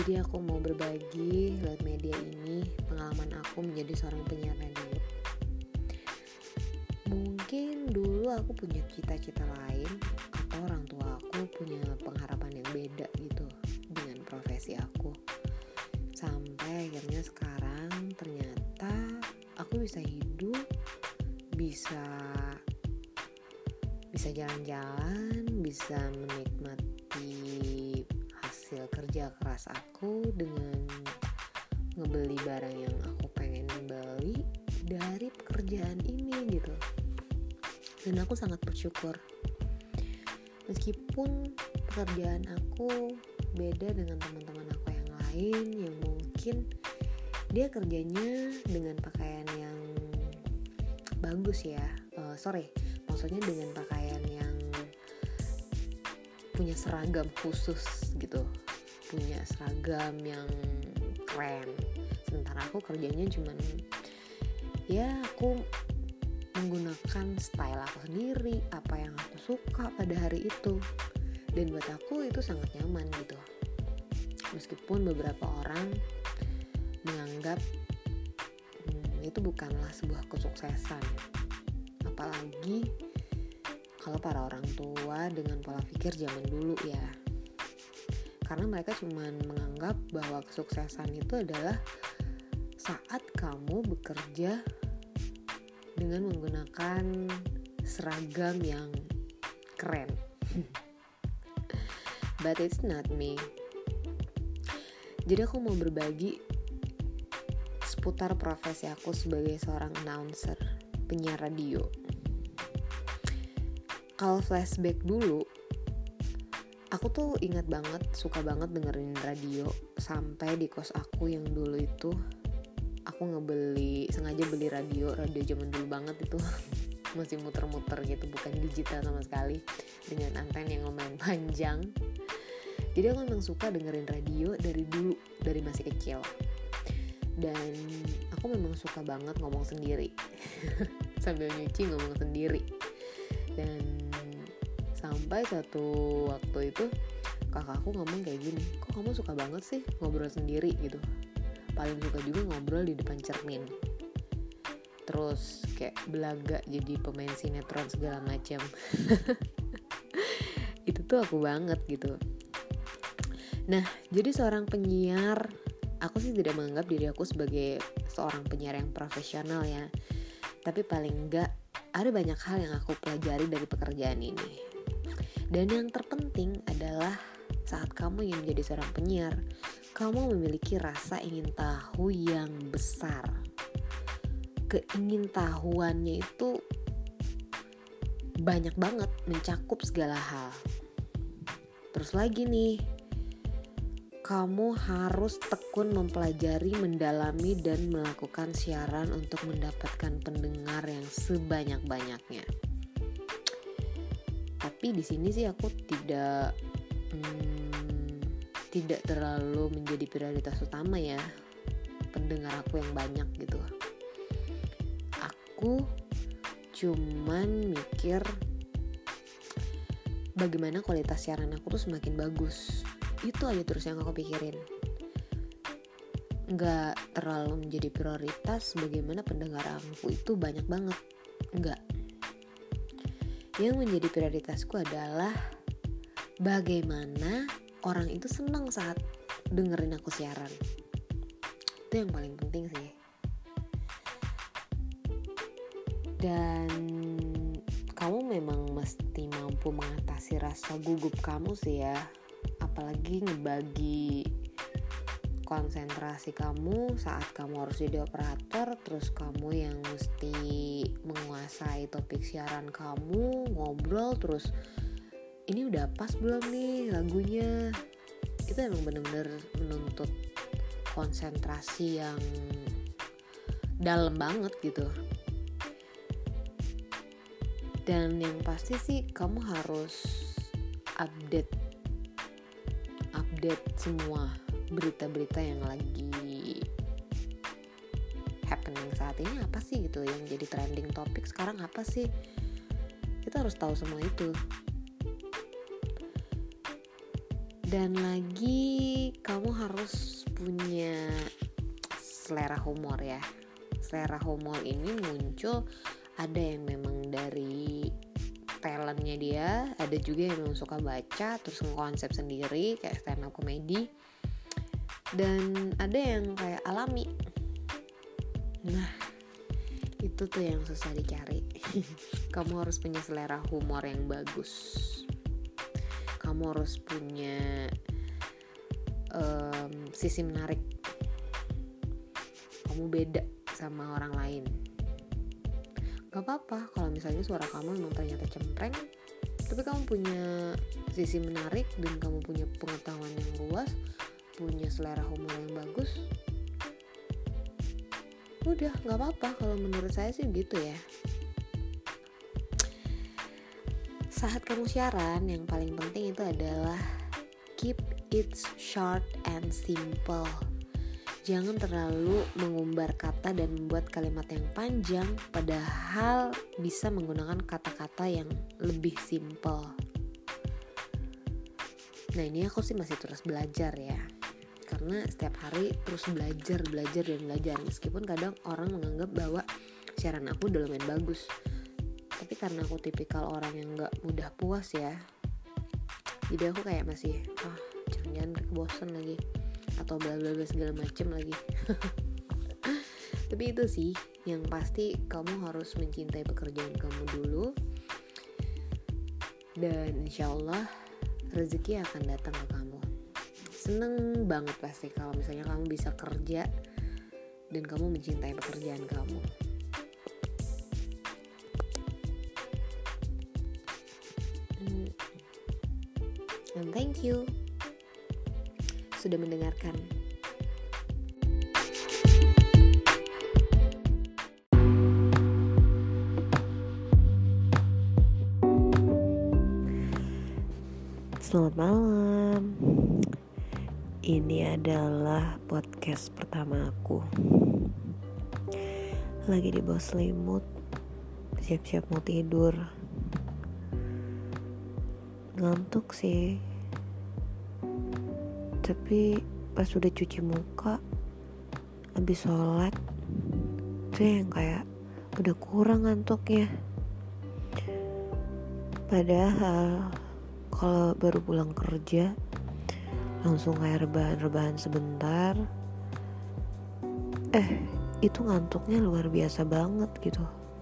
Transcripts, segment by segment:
Jadi aku mau berbagi lewat media ini pengalaman aku menjadi seorang penyiar radio. Mungkin dulu aku punya cita-cita lain, atau orang tua aku punya pengharapan yang beda gitu dengan profesi aku. Sampai akhirnya sekarang ternyata aku bisa hidup, bisa jalan-jalan, bisa menikmati hasil kerja keras aku dengan ngebeli barang yang aku pengen beli dari pekerjaan ini gitu. Dan aku sangat bersyukur. Meskipun pekerjaan aku beda dengan teman-teman aku yang lain yang mungkin dia kerjanya dengan pakaian yang bagus ya. Maksudnya dengan pakaian yang punya seragam khusus gitu, punya seragam yang keren. Sementara aku kerjanya cuman ya aku menggunakan style aku sendiri, apa yang aku suka pada hari itu. Dan buat aku itu sangat nyaman gitu. Meskipun beberapa orang menganggap itu bukanlah sebuah kesuksesan. Apalagi kalau para orang tua dengan pola pikir zaman dulu ya. Karena mereka cuma menganggap bahwa kesuksesan itu adalah saat kamu bekerja dengan menggunakan seragam yang keren. But it's not me. Jadi aku mau berbagi seputar profesi aku sebagai seorang announcer, penyiar radio. Kalau flashback dulu, aku tuh ingat banget, suka banget dengerin radio. Sampai di kos aku yang dulu itu, aku sengaja beli radio zaman dulu banget itu. Masih muter-muter gitu, bukan digital sama sekali, dengan anten yang lumayan panjang. Jadi aku memang suka dengerin radio dari dulu, dari masih kecil. Dan aku memang suka banget ngomong sendiri. Sambil nyuci ngomong sendiri. Dan sampai satu waktu itu kakakku ngomong kayak gini, kok kamu suka banget sih ngobrol sendiri gitu. Paling suka juga ngobrol di depan cermin. Terus kayak belaga jadi pemain sinetron segala macam. Itu tuh aku banget gitu. Nah, jadi seorang penyiar, aku sih tidak menganggap diri aku sebagai seorang penyiar yang profesional ya. Tapi paling enggak ada banyak hal yang aku pelajari dari pekerjaan ini. Dan yang terpenting adalah saat kamu ingin menjadi seorang penyiar, kamu memiliki rasa ingin tahu yang besar. Keingintahuannya itu banyak banget, mencakup segala hal. Terus lagi nih, kamu harus tekun mempelajari, mendalami, dan melakukan siaran untuk mendapatkan pendengar yang sebanyak-banyaknya. Tapi di sini sih aku tidak terlalu menjadi prioritas utama ya, pendengar aku yang banyak gitu. Aku cuman mikir bagaimana kualitas siaran aku tuh semakin bagus. Itu aja terus yang aku pikirin. Nggak terlalu menjadi prioritas bagaimana pendengar aku itu banyak banget. Nggak. Yang menjadi prioritasku adalah bagaimana orang itu senang saat dengerin aku siaran. Itu yang paling penting sih. Dan kamu memang mesti mampu mengatasi rasa gugup kamu sih ya. Apalagi ngebagi konsentrasi kamu saat kamu harus jadi operator, terus kamu yang mesti menguasai topik siaran kamu, ngobrol, terus ini udah pas belum nih lagunya. Itu emang benar-benar menuntut konsentrasi yang dalam banget gitu. Dan yang pasti sih kamu harus update semua berita-berita yang lagi happening saat ini apa sih gitu, yang jadi trending topik sekarang apa sih. Kita harus tahu semua itu. Dan lagi kamu harus punya selera humor ya. Selera humor ini muncul, ada yang memang dari talentnya dia, ada juga yang memang suka baca terus ngekonsep sendiri kayak stand up comedy, dan ada yang kayak alami. Nah itu tuh yang susah dicari. Kamu harus punya selera humor yang bagus, kamu harus punya sisi menarik, kamu beda sama orang lain. Gak apa-apa kalau misalnya suara kamu memang ternyata cempreng, tapi kamu punya sisi menarik dan kamu punya pengetahuan yang luas, punya selera humor yang bagus, udah gak apa-apa. Kalau menurut saya sih gitu ya. Saat kamu siaran, yang paling penting itu adalah keep it short and simple. Jangan terlalu mengumbar kata dan membuat kalimat yang panjang, padahal bisa menggunakan kata-kata yang lebih simple. Nah ini aku sih masih terus belajar ya, karena setiap hari terus belajar. Meskipun kadang orang menganggap bahwa siaran aku udah lumayan bagus, tapi karena aku tipikal orang yang gak mudah puas ya, jadi aku kayak masih jangan-jangan bosan lagi atau bla bla bla segala macem lagi. Tapi itu sih yang pasti, kamu harus mencintai pekerjaan kamu dulu, dan insyaallah rezeki akan datang ke kamu. Seneng banget pasti kalau misalnya kamu bisa kerja dan kamu mencintai pekerjaan kamu. And thank you sudah mendengarkan. Selamat malam. Ini adalah podcast pertama aku. Lagi di bawah selimut, siap-siap mau tidur. Ngantuk sih, tapi pas udah cuci muka habis sholat tuh yang kayak udah kurang ngantuknya. Padahal kalau baru pulang kerja langsung kayak rebahan sebentar, itu ngantuknya luar biasa banget gitu.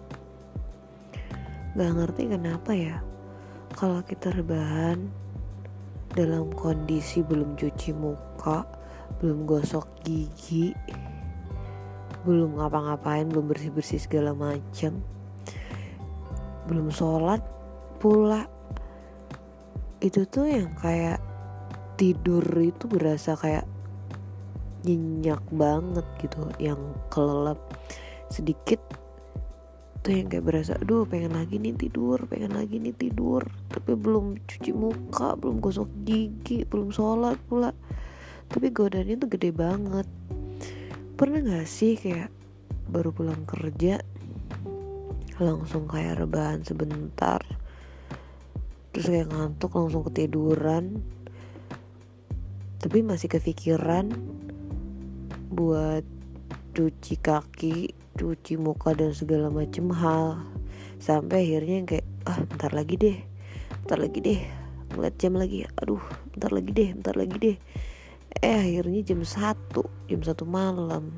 Gak ngerti kenapa ya, kalau kita rebahan dalam kondisi belum cuci muka, belum gosok gigi, belum ngapa-ngapain, belum bersih-bersih segala macam, belum sholat pula, itu tuh yang kayak tidur itu berasa kayak nyenyak banget gitu, yang kelelep sedikit tuh yang kayak berasa pengen lagi nih tidur, tapi belum cuci muka, belum gosok gigi, belum sholat pula, tapi godaannya tuh gede banget. Pernah gak sih kayak baru pulang kerja langsung kayak rebahan sebentar, terus kayak ngantuk langsung ketiduran, tapi masih kepikiran buat cuci kaki, cuci muka dan segala macem hal, sampai akhirnya kayak bentar lagi deh ngeliat jam lagi, bentar lagi deh. Akhirnya jam 1 malam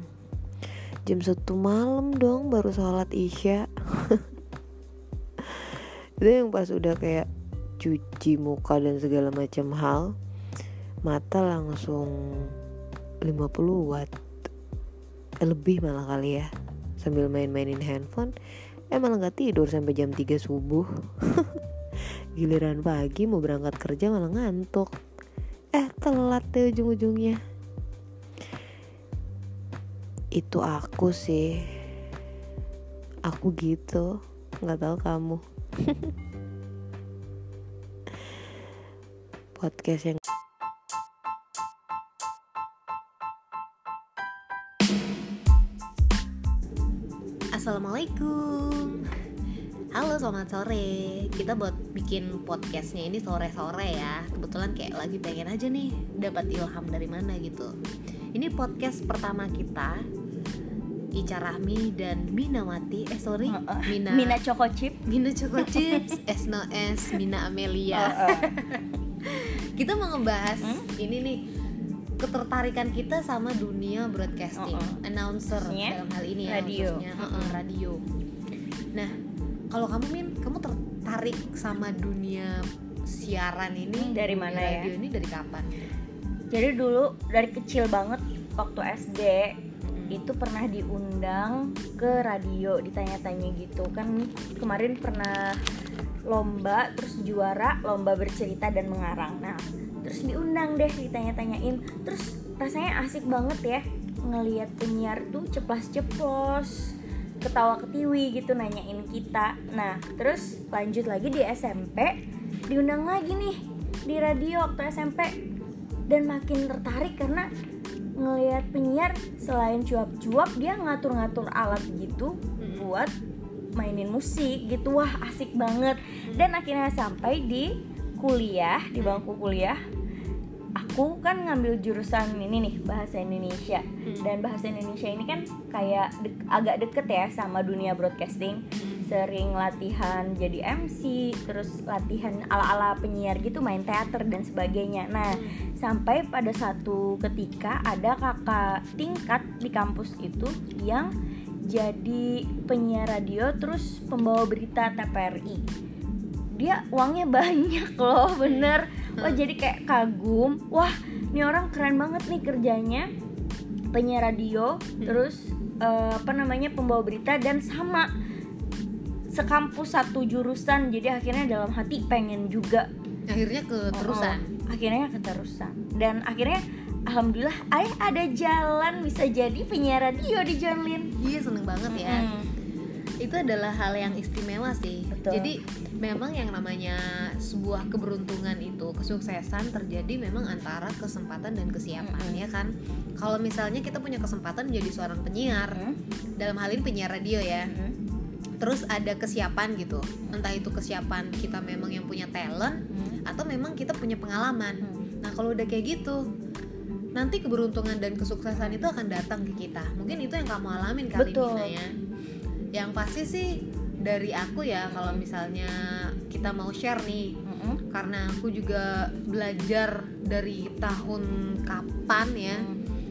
dong baru sholat isya. Itu yang pas udah kayak cuci muka dan segala macam hal, mata langsung 50 watt lebih malah kali ya, sambil mainin handphone, malah gak tidur sampai jam 3 subuh. Giliran pagi mau berangkat kerja malah ngantuk, telat deh ujung-ujungnya. Itu aku sih, aku gitu, gak tahu kamu. Podcast yang Assalamualaikum. Halo, selamat sore. Kita buat bikin podcastnya ini sore-sore ya. Kebetulan kayak lagi pengen aja nih dapat ilham dari mana gitu. Ini podcast pertama kita, Ica Rahmi dan Minawati. Mina Choco Chip. Mina Choco Chips, S Mina Amelia. Kita mau ngebahas ini nih, ketertarikan kita sama dunia broadcasting, announcer dalam hal ini ya, radio. khususnya radio. Nah, kalau kamu Min, kamu tertarik sama dunia siaran ini dari mana ya? Radio ini dari kapan? Jadi dulu dari kecil banget waktu SD itu pernah diundang ke radio, ditanya-tanya gitu kan. Kemarin pernah lomba terus juara lomba bercerita dan mengarang. Nah, terus diundang deh, ditanya-tanyain. Terus rasanya asik banget ya ngelihat penyiar tuh ceplas-ceplos, ketawa-ketiwi gitu nanyain kita. Nah, terus lanjut lagi di SMP, diundang lagi nih di radio waktu SMP. Dan makin tertarik karena ngelihat penyiar selain cuap-cuap, dia ngatur-ngatur alat gitu buat mainin musik gitu. Wah, asik banget. Dan akhirnya sampai di kuliah, di bangku kuliah. Aku kan ngambil jurusan ini nih, bahasa Indonesia. Dan bahasa Indonesia ini kan kayak agak deket ya sama dunia broadcasting. Sering latihan jadi MC, terus latihan ala-ala penyiar gitu, main teater dan sebagainya. Nah, sampai pada satu ketika ada kakak tingkat di kampus itu yang jadi penyiar radio terus pembawa berita TVRI. Dia uangnya banyak loh, bener. Wah, jadi kayak kagum. Wah, ini orang keren banget nih kerjanya, penyiar radio, terus pembawa berita, dan sama sekampus satu jurusan. Jadi akhirnya dalam hati pengen juga. Akhirnya keterusan. Akhirnya keterusan. Dan akhirnya alhamdulillah ada jalan bisa jadi penyiar radio di John Lin. Iya, seneng banget ya. Itu adalah hal yang istimewa sih. Betul. Jadi memang yang namanya sebuah keberuntungan itu, kesuksesan terjadi memang antara kesempatan dan kesiapan, ya kan. Kalau misalnya kita punya kesempatan menjadi seorang penyiar, dalam hal ini penyiar radio ya, terus ada kesiapan gitu, entah itu kesiapan kita memang yang punya talent atau memang kita punya pengalaman. Nah, kalau udah kayak gitu, nanti keberuntungan dan kesuksesan itu akan datang ke kita. Mungkin itu yang kamu alamin kali ini, Mina ya. Yang pasti sih dari aku ya, kalau misalnya kita mau share nih, karena aku juga belajar dari tahun kapan ya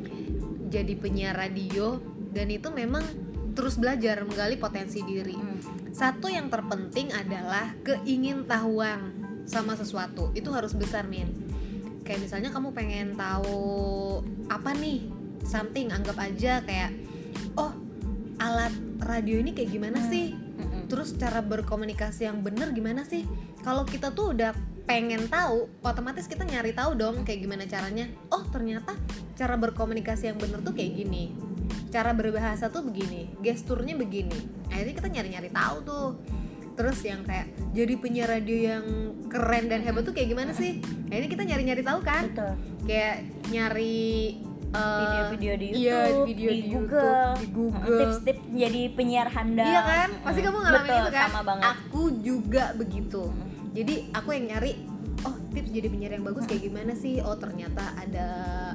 jadi penyiar radio, dan itu memang terus belajar menggali potensi diri. Satu yang terpenting adalah keingintahuan sama sesuatu, itu harus besar, Min. Kayak misalnya kamu pengen tahu apa nih, something, anggap aja kayak, oh, alat radio ini kayak gimana sih? Terus cara berkomunikasi yang bener gimana sih? Kalau kita tuh udah pengen tahu, otomatis kita nyari tahu dong kayak gimana caranya. Oh, ternyata cara berkomunikasi yang bener tuh kayak gini, cara berbahasa tuh begini, gesturnya begini. Akhirnya kita nyari-nyari tahu tuh. Terus yang kayak jadi penyiar radio yang keren dan hebat tuh kayak gimana sih? Akhirnya kita nyari-nyari tahu kan. Betul. Kayak nyari video-video di YouTube, iya, video di di Google, YouTube, di Google. Tips-tips jadi penyiar handal. Iya kan? Pasti kamu ngalamin Betul, itu kan? sama banget. Aku juga begitu. Jadi aku yang nyari, oh, tips jadi penyiar yang bagus kayak gimana sih? Oh, ternyata ada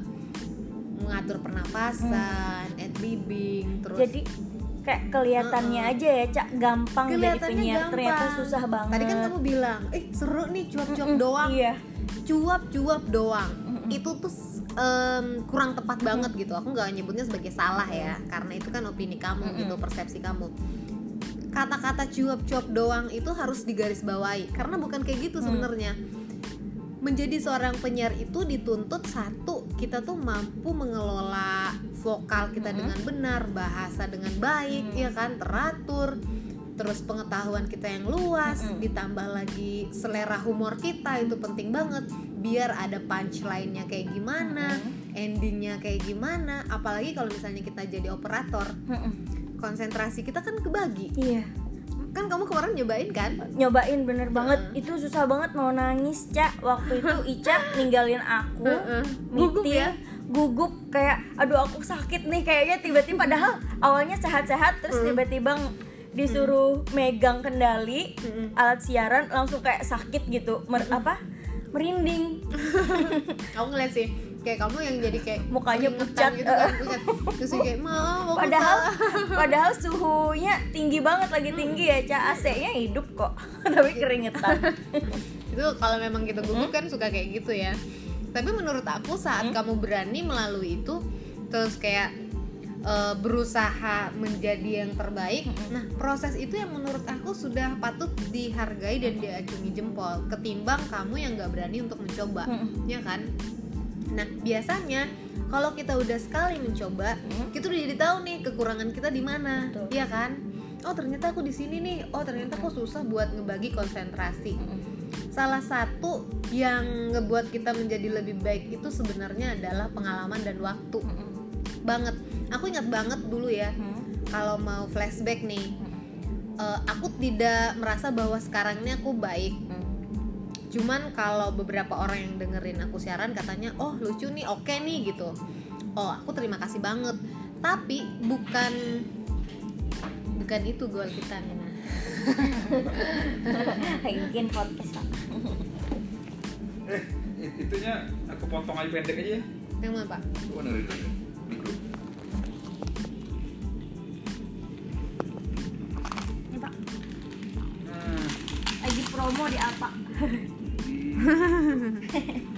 mengatur pernapasan, ad-libbing, terus jadi kayak kelihatannya aja ya, Cak, gampang jadi penyiar, gampang. Ternyata susah banget. Tadi kan kamu bilang, seru nih cuap-cuap doang. Iya. Cuap-cuap doang. Itu tuh kurang tepat banget gitu. Aku nggak nyebutnya sebagai salah ya, karena itu kan opini kamu gitu, persepsi kamu. Kata-kata cuap-cuap doang itu harus digarisbawahi, karena bukan kayak gitu sebenarnya. Menjadi seorang penyiar itu dituntut satu, kita tuh mampu mengelola vokal kita dengan benar, bahasa dengan baik, ya kan, teratur. Terus pengetahuan kita yang luas, ditambah lagi selera humor kita, itu penting banget. Biar ada punchline-nya kayak gimana, endingnya kayak gimana. Apalagi kalau misalnya kita jadi operator, konsentrasi kita kan kebagi. Iya. Kan kamu kemarin nyobain kan? Nyobain, bener banget. Itu susah banget, mau nangis, Cak. Waktu itu Ica ninggalin aku, Gugup meeting, ya? gugup kayak aduh aku sakit nih kayaknya, tiba-tiba padahal awalnya sehat-sehat terus tiba-tiba disuruh megang kendali alat siaran langsung kayak sakit gitu, merinding. Aku ngeliat sih kayak kamu yang jadi kayak Mukanya keringetan pucat. gitu kan, pucat. Terus kayak mau Padahal suhunya tinggi banget, lagi tinggi ya, AC-nya hidup kok tapi keringetan. itu kalau memang kita gugup kan suka kayak gitu ya. Tapi menurut aku saat kamu berani melalui itu, terus kayak berusaha menjadi yang terbaik, nah proses itu yang menurut aku sudah patut dihargai dan diacungi jempol ketimbang kamu yang nggak berani untuk mencoba, ya kan? Nah biasanya kalau kita udah sekali mencoba, kita udah jadi tahu nih kekurangan kita di mana, ya kan? Oh ternyata aku di sini nih, oh ternyata aku susah buat ngebagi konsentrasi. Salah satu yang ngebuat kita menjadi lebih baik itu sebenarnya adalah pengalaman dan waktu. Banget. Aku ingat banget dulu ya, kalau mau flashback nih, aku tidak merasa bahwa sekarang ini aku baik. Cuman kalau beberapa orang yang dengerin aku siaran katanya, oh lucu nih, oke nih gitu. Oh aku terima kasih banget. Tapi bukan itu goal kita Nina. Bikin podcast Pak. Itunya aku potong aja pendek aja ya. Yang mana Pak? Coba dengerin dulu di grup. Ini Pak, Nah, lagi promo di apa?